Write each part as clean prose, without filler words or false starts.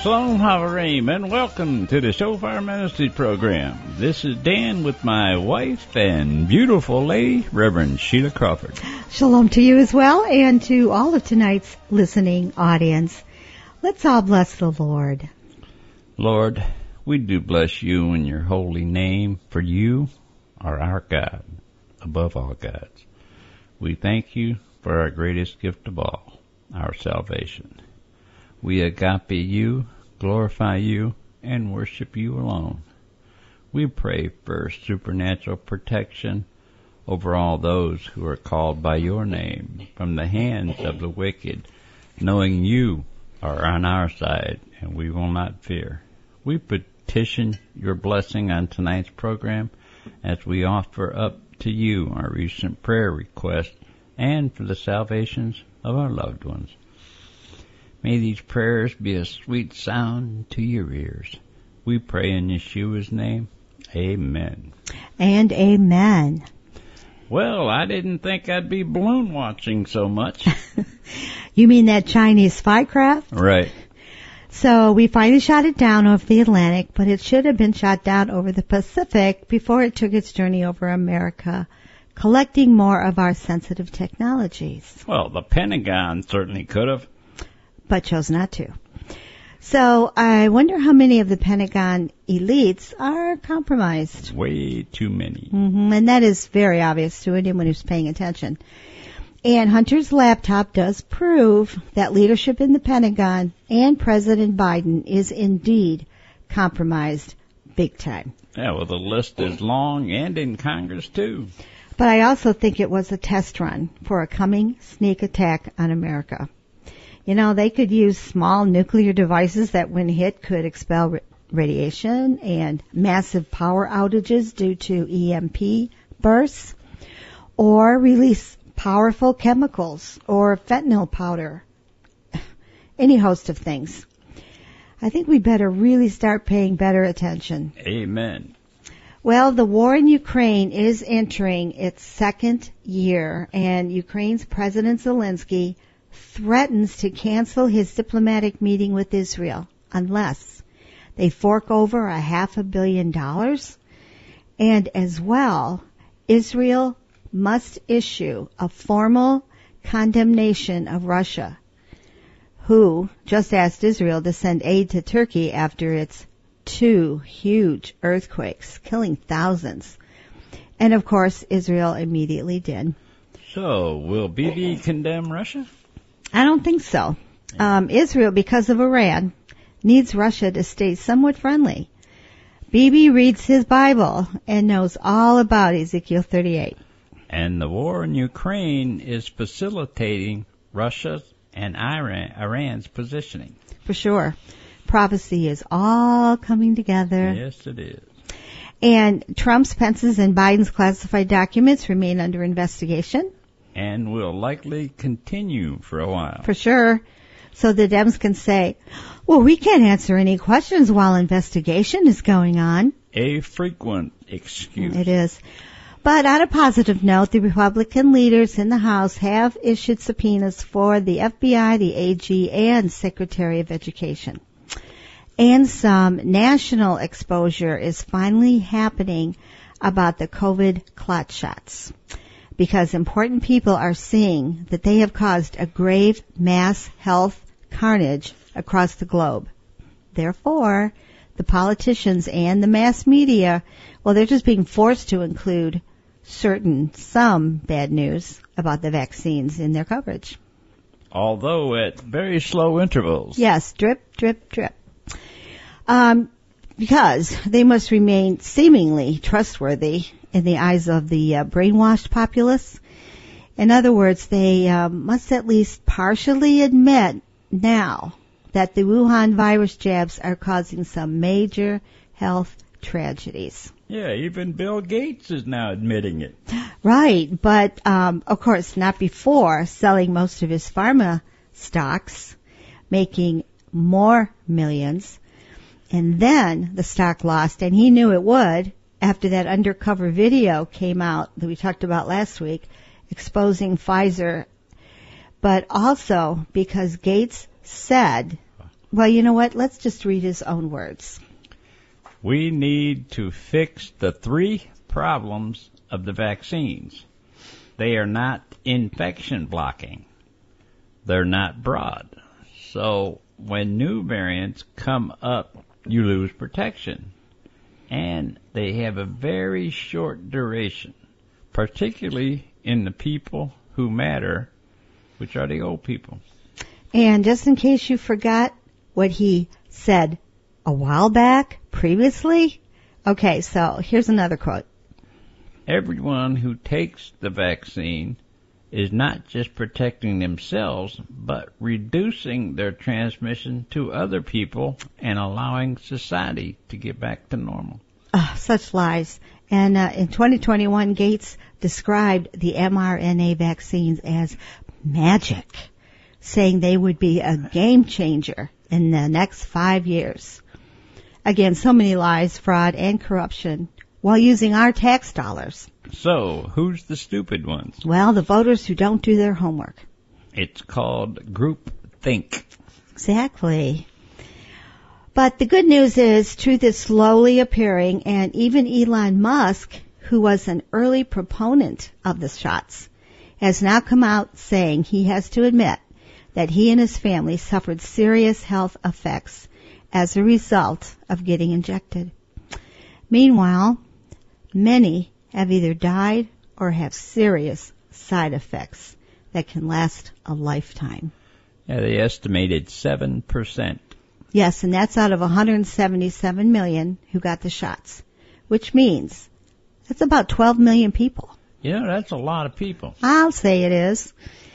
Shalom Havarim, and welcome to the Shofar Ministry program. This is Dan with my wife and beautiful lady, Reverend Sheila Crawford. Shalom to you as well, and to all of tonight's listening audience. Let's all bless the Lord. Lord, we do bless you in your holy name, for you are our God, above all gods. We thank you for our greatest gift of all, our salvation. We agape you, glorify you, and worship you alone. We pray for supernatural protection over all those who are called by your name from the hands of the wicked, knowing you are on our side and we will not fear. We petition your blessing on tonight's program as we offer up to you our recent prayer requests and for the salvations of our loved ones. May these prayers be a sweet sound to your ears. We pray in Yeshua's name. Amen. And amen. Well, I didn't think I'd be balloon watching so much. You mean that Chinese spy craft? Right. So we finally shot it down over the Atlantic, but it should have been shot down over the Pacific before it took its journey over America, collecting more of our sensitive technologies. Well, the Pentagon certainly could have, but chose not to. So I wonder how many of the Pentagon elites are compromised. Way too many. And that is very obvious to anyone who's paying attention. And Hunter's laptop does prove that leadership in the Pentagon and President Biden is indeed compromised big time. Yeah, well, the list is long and in Congress, too. But I also think it was a test run for a coming sneak attack on America. You know, they could use small nuclear devices that, when hit, could expel radiation and massive power outages due to EMP bursts, or release powerful chemicals or fentanyl powder, any host of things. I think we better really start paying better attention. Amen. Well, the war in Ukraine is entering its second year, and Ukraine's President Zelensky threatens to cancel his diplomatic meeting with Israel unless they fork over $500 million. And as well, Israel must issue a formal condemnation of Russia, who just asked Israel to send aid to Turkey after its 2 huge earthquakes, killing thousands. And of course, Israel immediately did. So, will Bibi condemn Russia? I don't think so. Israel, because of Iran, needs Russia to stay somewhat friendly. Bibi reads his Bible and knows all about Ezekiel 38. And the war in Ukraine is facilitating Russia's and Iran's positioning. For sure. Prophecy is all coming together. Yes, it is. And Trump's, Pence's, and Biden's classified documents remain under investigation. And will likely continue for a while. For sure. So the Dems can say, well, we can't answer any questions while investigation is going on. A frequent excuse. It is. But on a positive note, the Republican leaders in the House have issued subpoenas for the FBI, the AG, and Secretary of Education. And some national exposure is finally happening about the COVID clot shots, because important people are seeing that they have caused a grave mass health carnage across the globe. Therefore, the politicians and the mass media, well, they're just being forced to include some bad news about the vaccines in their coverage. Although at very slow intervals. Yes, drip, drip, drip. Because they must remain seemingly trustworthy in the eyes of the brainwashed populace. In other words, they must at least partially admit now that the Wuhan virus jabs are causing some major health tragedies. Yeah, even Bill Gates is now admitting it. Right, but of course not before selling most of his pharma stocks, making more millions. And then the stock lost, and he knew it would after that undercover video came out that we talked about last week, exposing Pfizer. But also because Gates said Well, you know what? Let's just read his own words. We need to fix the 3 problems of the vaccines. They are not infection blocking. They're not broad. So when new variants come up, you lose protection. And they have a very short duration, particularly in the people who matter, which are the old people. And just in case you forgot what he said a while back, previously, okay, so here's another quote. Everyone who takes the vaccine is not just protecting themselves, but reducing their transmission to other people and allowing society to get back to normal. Such lies. And in 2021, Gates described the mRNA vaccines as magic, saying they would be a game changer in the next 5 years. Again, so many lies, fraud, and corruption while using our tax dollars. So, who's the stupid ones? Well, the voters who don't do their homework. It's called groupthink. Exactly. But the good news is truth is slowly appearing, and even Elon Musk, who was an early proponent of the shots, has now come out saying he has to admit that he and his family suffered serious health effects as a result of getting injected. Meanwhile, many have either died or have serious side effects that can last a lifetime. Yeah, they estimated 7%. Yes, and that's out of 177 million who got the shots, which means that's about 12 million people. You know, that's a lot of people. I'll say it is.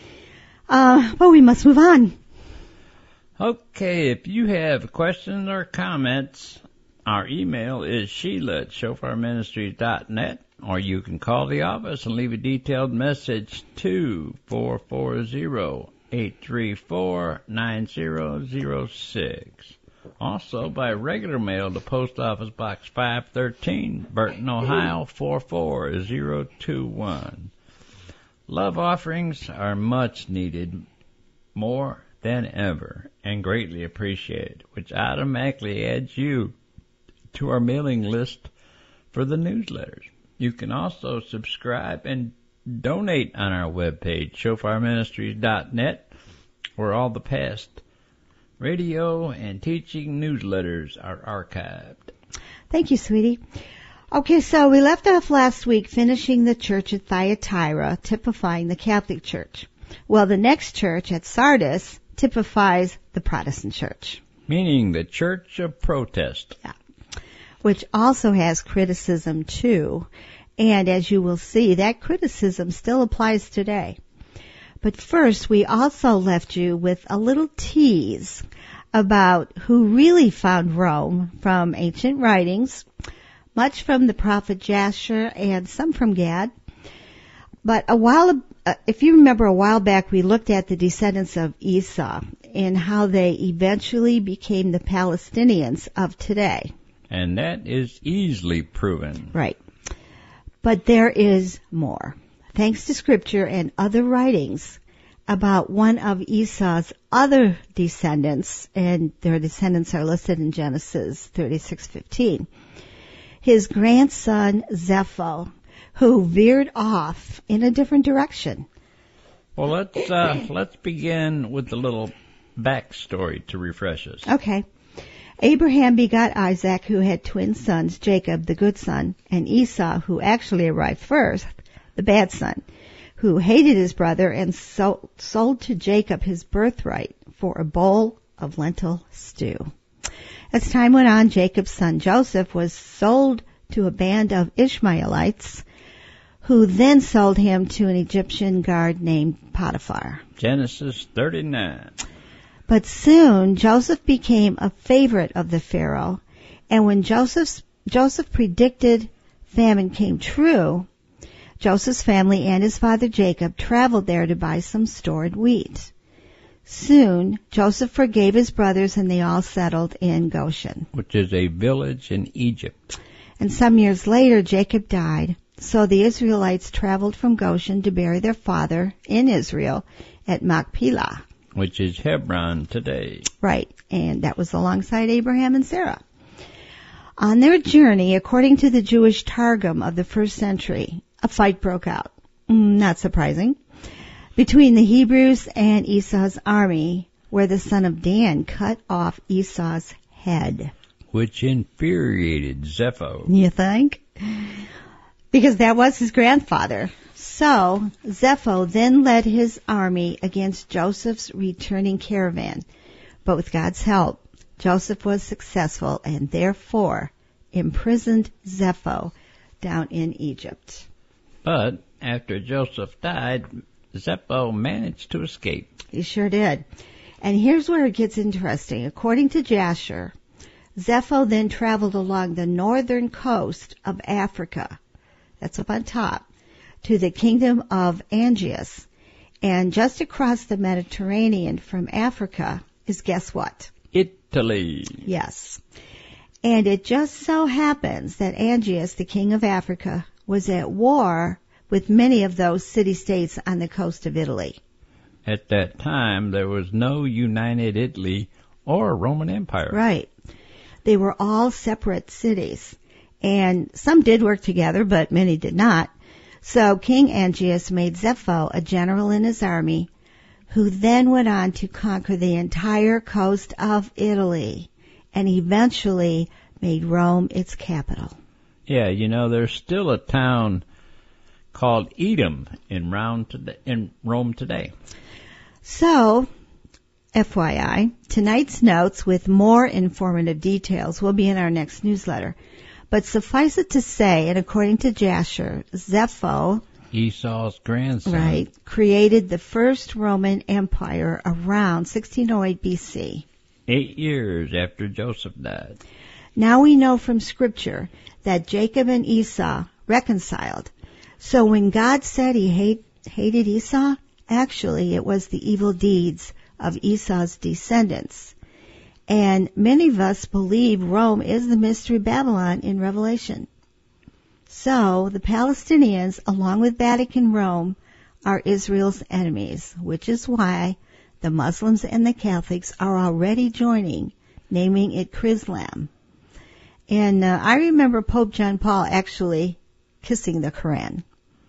But we must move on. Okay, if you have questions or comments, our email is Sheila@shofarministries.net, or you can call the office and leave a detailed message to 440-834-9006. Also by regular mail to Post Office Box 513, Burton, Ohio 44021. Love offerings are much needed, more than ever, and greatly appreciated, which automatically adds you to our mailing list for the newsletters. You can also subscribe and donate on our webpage, shofarministries.net, where all the past radio and teaching newsletters are archived. Thank you, sweetie. Okay, so we left off last week finishing the church at Thyatira, typifying the Catholic Church. Well, the next church at Sardis typifies the Protestant Church. Meaning the Church of Protest. Yeah. Which also has criticism too. And as you will see, that criticism still applies today. But first, we also left you with a little tease about who really found Rome from ancient writings, much from the prophet Jasher and some from Gad. But if you remember a while back, we looked at the descendants of Esau and how they eventually became the Palestinians of today. And that is easily proven. Right. But there is more. Thanks to scripture and other writings about one of Esau's other descendants, and their descendants are listed in Genesis 36:15. His grandson Zepho, who veered off in a different direction. Well, let's begin with a little backstory to refresh us. Okay. Abraham begot Isaac, who had twin sons, Jacob, the good son, and Esau, who actually arrived first, the bad son, who hated his brother and sold to Jacob his birthright for a bowl of lentil stew. As time went on, Jacob's son Joseph was sold to a band of Ishmaelites, who then sold him to an Egyptian guard named Potiphar. Genesis 39. But soon Joseph became a favorite of the Pharaoh, and when Joseph predicted famine came true, Joseph's family and his father Jacob traveled there to buy some stored wheat. Soon Joseph forgave his brothers and they all settled in Goshen, which is a village in Egypt. And some years later Jacob died, so the Israelites traveled from Goshen to bury their father in Israel at Machpelah. which is Hebron today. Right, and that was alongside Abraham and Sarah. On their journey, according to the Jewish Targum of the first century, a fight broke out. Not surprising. Between the Hebrews and Esau's army, where the son of Dan cut off Esau's head. Which infuriated Zepho. You think? Because that was his grandfather. So, Zepho then led his army against Joseph's returning caravan. But with God's help, Joseph was successful and therefore imprisoned Zepho down in Egypt. But after Joseph died, Zepho managed to escape. He sure did. And here's where it gets interesting. According to Jasher, Zepho then traveled along the northern coast of Africa, that's up on top, to the kingdom of Angius. And just across the Mediterranean from Africa is, guess what? Italy. Yes. And it just so happens that Angius, the king of Africa, was at war with many of those city-states on the coast of Italy. At that time, there was no united Italy or Roman Empire. Right. They were all separate cities. And some did work together, but many did not. So King Angius made Zepho a general in his army, who then went on to conquer the entire coast of Italy and eventually made Rome its capital. Yeah, there's still a town called Edom in Rome today. So, FYI, tonight's notes with more informative details will be in our next newsletter. But suffice it to say, and according to Jasher, Zepho, Esau's grandson, right, created the first Roman Empire around 1608 BC. 8 years after Joseph died. Now we know from Scripture that Jacob and Esau reconciled. So when God said he hated Esau, actually it was the evil deeds of Esau's descendants. And many of us believe Rome is the mystery Babylon in Revelation. So the Palestinians, along with Vatican Rome, are Israel's enemies, which is why the Muslims and the Catholics are already joining, naming it Chrislam. And I remember Pope John Paul actually kissing the Quran.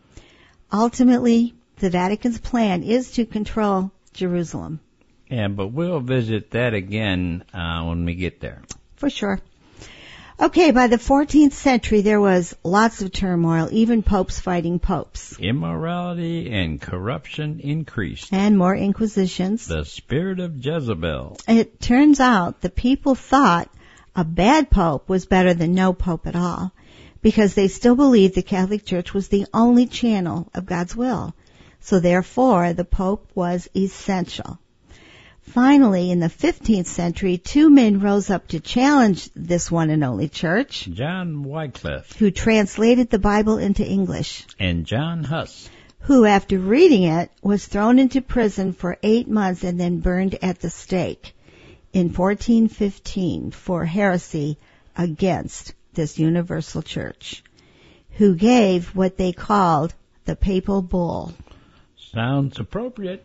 Ultimately, the Vatican's plan is to control Jerusalem. Yeah, but we'll visit that again when we get there. For sure. Okay, by the 14th century, there was lots of turmoil, even popes fighting popes. Immorality and corruption increased. And more inquisitions. The spirit of Jezebel. It turns out the people thought a bad pope was better than no pope at all, because they still believed the Catholic Church was the only channel of God's will. So therefore, the pope was essential. Finally, in the 15th century, two men rose up to challenge this one and only church. John Wycliffe, who translated the Bible into English. And John Huss, who, after reading it, was thrown into prison for 8 months and then burned at the stake in 1415 for heresy against this universal church, who gave what they called the papal bull. Sounds appropriate.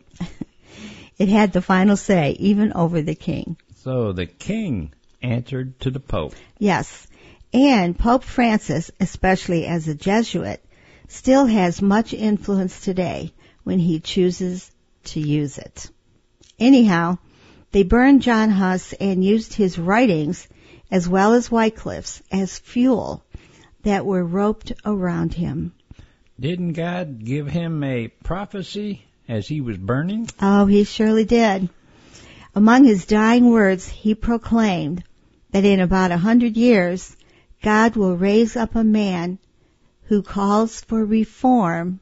It had the final say, even over the king. So the king answered to the Pope. Yes, and Pope Francis, especially as a Jesuit, still has much influence today when he chooses to use it. Anyhow, they burned John Huss and used his writings, as well as Wycliffe's, as fuel that were roped around him. Didn't God give him a prophecy as he was burning? Oh, he surely did. Among his dying words, he proclaimed that in about 100 years, God will raise up a man who calls for reform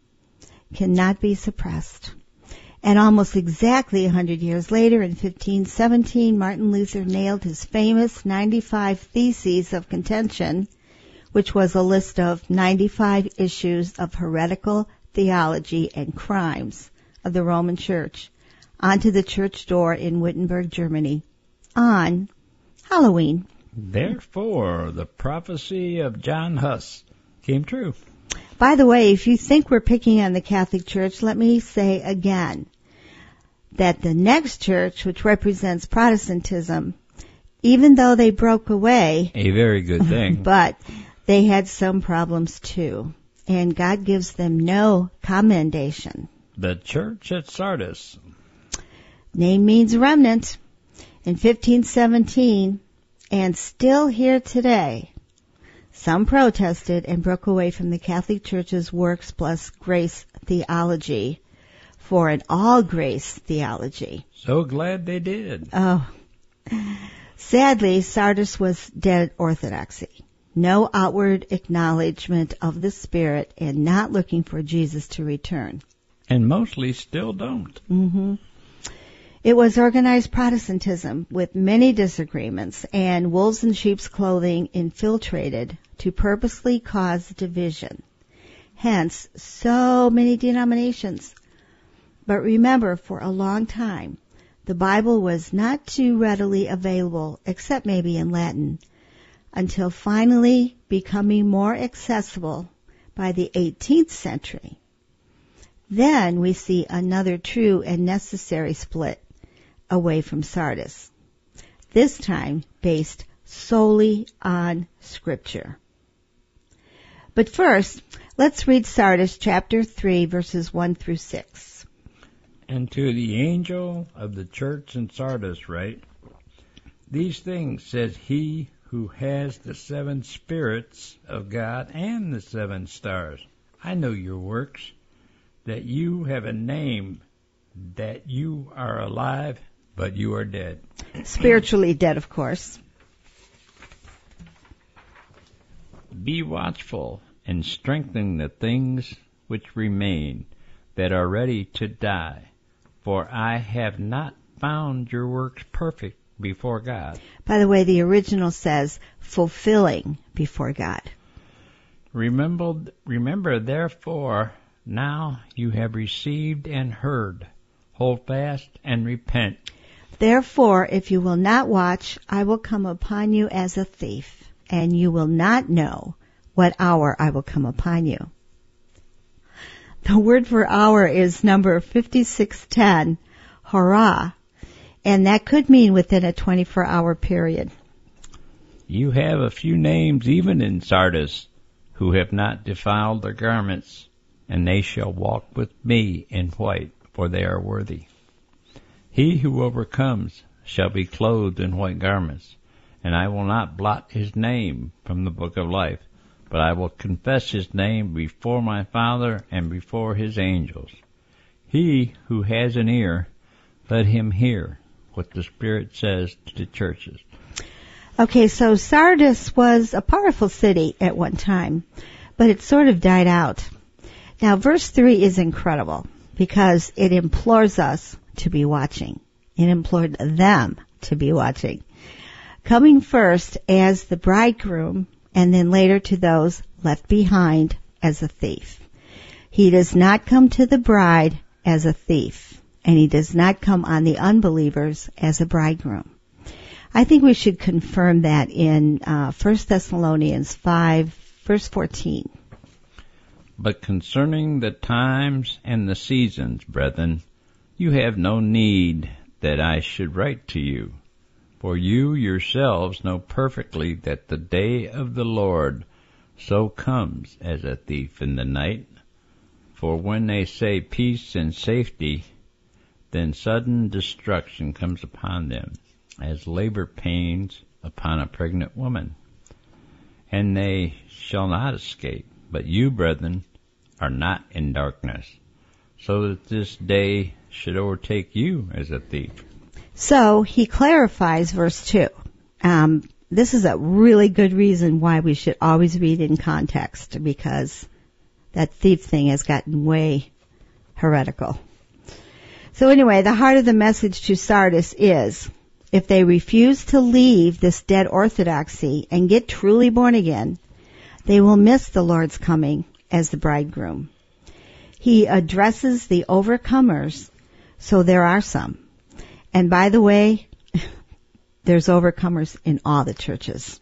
cannot be suppressed. And almost exactly 100 years later, in 1517, Martin Luther nailed his famous 95 Theses of Contention, which was a list of 95 issues of heretical theology and crimes of the Roman Church, onto the church door in Wittenberg, Germany, on Halloween. Therefore, the prophecy of John Huss came true. By the way, if you think we're picking on the Catholic Church, let me say again, that the next church, which represents Protestantism, even though they broke away, A very good thing. but they had some problems too. And God gives them no commendation. The church at Sardis. Name means remnant. In 1517, and still here today, some protested and broke away from the Catholic Church's works plus grace theology for an all-grace theology. So glad they did. Oh. Sadly, Sardis was dead orthodoxy. No outward acknowledgement of the Spirit and not looking for Jesus to return. And mostly still don't. Mm-hmm. It was organized Protestantism with many disagreements, and wolves in sheep's clothing infiltrated to purposely cause division. Hence, so many denominations. But remember, for a long time, the Bible was not too readily available, except maybe in Latin, until finally becoming more accessible by the 18th century. Then we see another true and necessary split away from Sardis, this time based solely on Scripture. But first, let's read Sardis chapter 3, verses 1 through 6. And to the angel of the church in Sardis write, These things says he who has the 7 spirits of God and the 7 stars. I know your works, that you have a name, that you are alive, but you are dead. Spiritually dead, of course. Be watchful and strengthen the things which remain that are ready to die, for I have not found your works perfect before God. By the way, the original says fulfilling before God. Remember therefore, now you have received and heard. Hold fast and repent. Therefore, if you will not watch, I will come upon you as a thief, and you will not know what hour I will come upon you. The word for hour is number 5610, hurrah, and that could mean within a 24-hour period. You have a few names even in Sardis who have not defiled their garments, and they shall walk with me in white, for they are worthy. He who overcomes shall be clothed in white garments, and I will not blot his name from the book of life, but I will confess his name before my Father and before his angels. He who has an ear, let him hear what the Spirit says to the churches. Okay, so Sardis was a powerful city at one time, but it sort of died out. Now, verse 3 is incredible because it implores us to be watching. It implored them to be watching. Coming first as the bridegroom, and then later to those left behind as a thief. He does not come to the bride as a thief, and he does not come on the unbelievers as a bridegroom. I think we should confirm that in 1 Thessalonians 5, verse 14. But concerning the times and the seasons, brethren, you have no need that I should write to you, for you yourselves know perfectly that the day of the Lord so comes as a thief in the night. For when they say peace and safety, then sudden destruction comes upon them, as labor pains upon a pregnant woman. And they shall not escape. But you, brethren, are not in darkness, so that this day should overtake you as a thief. So he clarifies verse 2. This is a really good reason why we should always read in context, because that thief thing has gotten way heretical. So anyway, the heart of the message to Sardis is, if they refuse to leave this dead orthodoxy and get truly born again, they will miss the Lord's coming as the bridegroom. He addresses the overcomers, so there are some. And by the way, there's overcomers in all the churches.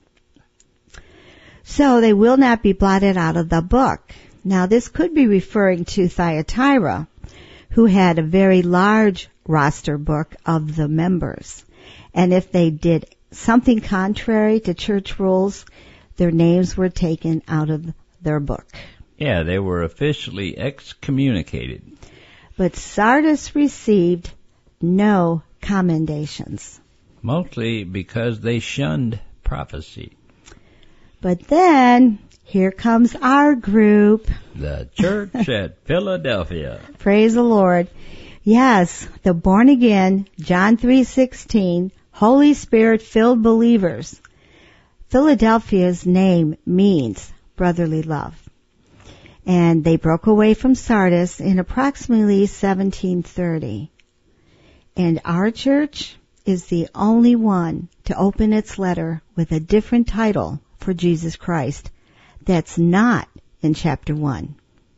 So they will not be blotted out of the book. Now this could be referring to Thyatira, who had a very large roster book of the members. And if they did something contrary to church rules, their names were taken out of their book. Yeah, they were officially excommunicated. But Sardis received no commendations. Mostly because they shunned prophecy. But then, here comes our group. The church at Philadelphia. Praise the Lord. Yes, the born again, John 3:16, Holy Spirit filled believers. Philadelphia's name means brotherly love. And they broke away from Sardis in approximately 1730. And our church is the only one to open its letter with a different title for Jesus Christ that's not in chapter 1.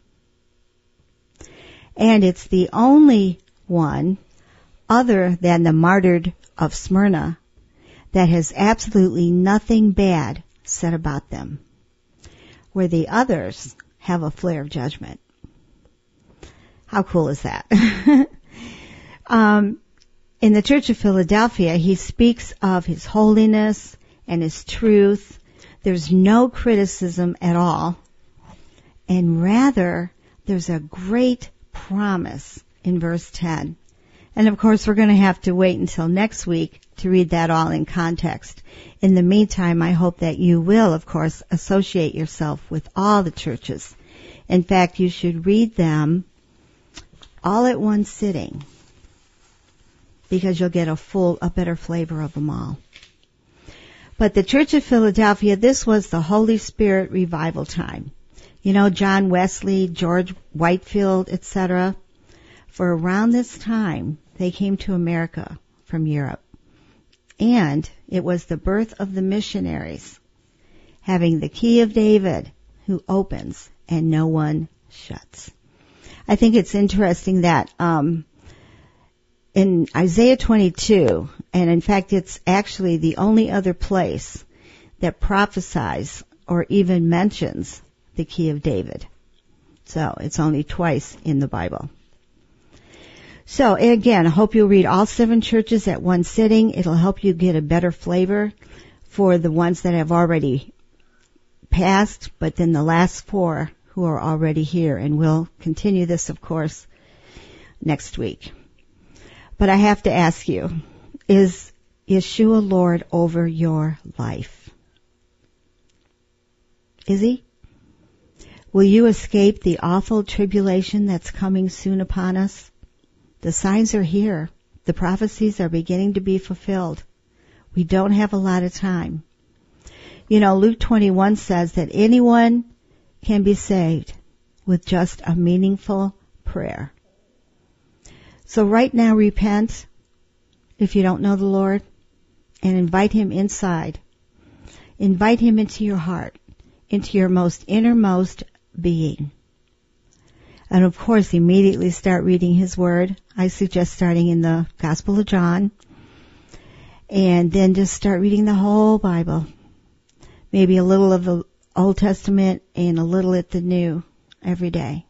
And it's the only one, other than the martyred of Smyrna, that has absolutely nothing bad said about them, where the others have a flare of judgment. How cool is that? In the Church of Philadelphia, he speaks of his holiness and his truth. There's no criticism at all. And rather, there's a great promise in verse 10. And of course, we're going to have to wait until next week to read that all in context. In the meantime, I hope that you will, of course, associate yourself with all the churches. In fact, you should read them all at one sitting, because you'll get a better flavor of them all. But the Church of Philadelphia, this was the Holy Spirit revival time. You know, John Wesley, George Whitefield, etc. For around this time, they came to America from Europe. And it was the birth of the missionaries, having the key of David, who opens and no one shuts. I think it's interesting that in Isaiah 22, and in fact it's actually the only other place that prophesies or even mentions the key of David. So it's only twice in the Bible. So again, I hope you'll read all 7 churches at one sitting. It'll help you get a better flavor for the ones that have already passed, but then the last 4 who are already here. And we'll continue this, of course, next week. But I have to ask you, is Yeshua Lord over your life? Is he? Will you escape the awful tribulation that's coming soon upon us? The signs are here. The prophecies are beginning to be fulfilled. We don't have a lot of time. You know, Luke 21 says that anyone can be saved with just a meaningful prayer. So right now, repent if you don't know the Lord, and invite him inside. Invite him into your heart, into your most innermost being. And of course, immediately start reading his word. I suggest starting in the Gospel of John, and then just start reading the whole Bible. Maybe a little of the Old Testament and a little at the New every day.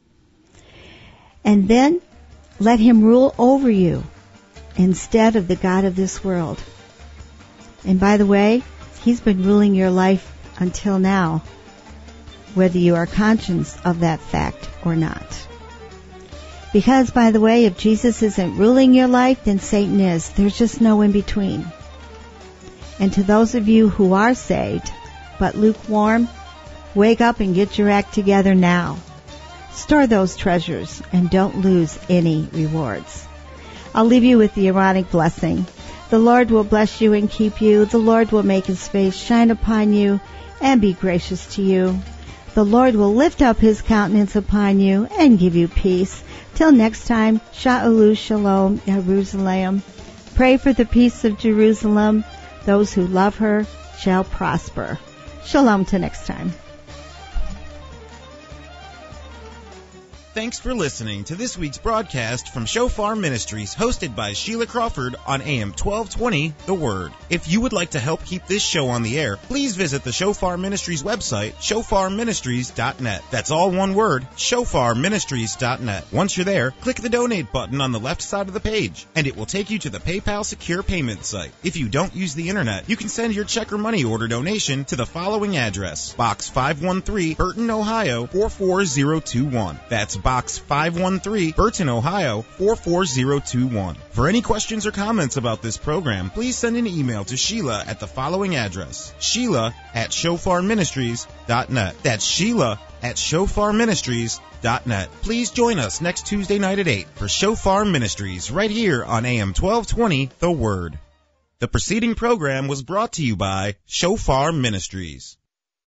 And then let him rule over you instead of the God of this world. And by the way, he's been ruling your life until now, whether you are conscious of that fact or not. Because, by the way, if Jesus isn't ruling your life, then Satan is. There's just no in between. And to those of you who are saved, but lukewarm, wake up and get your act together now. Store those treasures and don't lose any rewards. I'll leave you with the Aaronic blessing. The Lord will bless you and keep you. The Lord will make his face shine upon you and be gracious to you. The Lord will lift up his countenance upon you and give you peace. Till next time, Sha'ulu Shalom, Jerusalem. Pray for the peace of Jerusalem. Those who love her shall prosper. Shalom till next time. Thanks for listening to this week's broadcast from Shofar Ministries, hosted by Sheila Crawford on AM 1220, The Word. If you would like to help keep this show on the air, please visit the Shofar Ministries website, shofarministries.net. That's all one word, shofarministries.net. Once you're there, click the donate button on the left side of the page, and it will take you to the PayPal secure payment site. If you don't use the internet, you can send your check or money order donation to the following address: Box 513, Burton, Ohio 44021. That's Box 513, Burton, Ohio 44021. For any questions or comments about this program, please send an email to Sheila at the following address: Sheila@shofarministries.net. That's Sheila@shofarministries.net. Please join us next Tuesday night at 8 for Shofar Ministries right here on AM 1220, The Word. The preceding program was brought to you by Shofar Ministries.